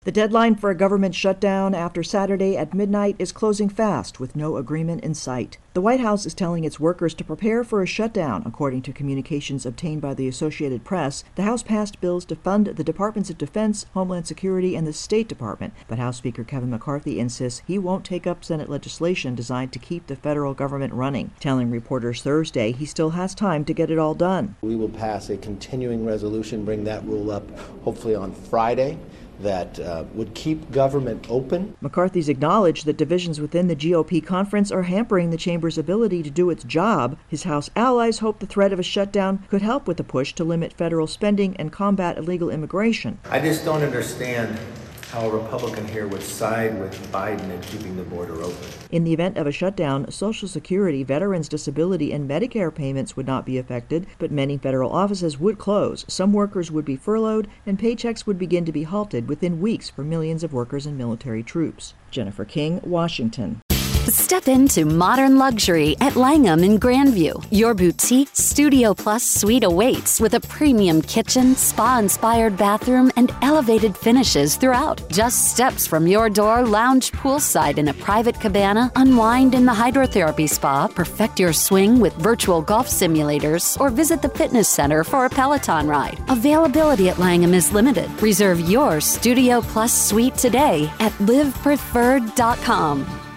The deadline for a government shutdown after Saturday at midnight is closing fast with no agreement in sight. The White House is telling its workers to prepare for a shutdown, according to communications obtained by the Associated Press. The House passed bills to fund the Departments of Defense, Homeland Security, and the State Department, but House Speaker Kevin McCarthy insists he won't take up Senate legislation designed to keep the federal government running, telling reporters Thursday he still has time to get it all done. We will pass a continuing resolution, bring that rule up hopefully on Friday, that would keep government open. McCarthy's acknowledged that divisions within the GOP conference are hampering the chamber's ability to do its job. His House allies hope the threat of a shutdown could help with the push to limit federal spending and combat illegal immigration. I just don't understand how a Republican here would side with Biden in keeping the border open. In the event of a shutdown, Social Security, Veterans' Disability, and Medicare payments would not be affected, but many federal offices would close. Some workers would be furloughed, and paychecks would begin to be halted within weeks for millions of workers and military troops. Jennifer King, Washington. Step into modern luxury at Langham in Grandview. Your boutique Studio Plus suite awaits with a premium kitchen, spa-inspired bathroom, and elevated finishes throughout. Just steps from your door, lounge poolside in a private cabana, unwind in the hydrotherapy spa, perfect your swing with virtual golf simulators, or visit the fitness center for a Peloton ride. Availability at Langham is limited. Reserve your Studio Plus suite today at livepreferred.com.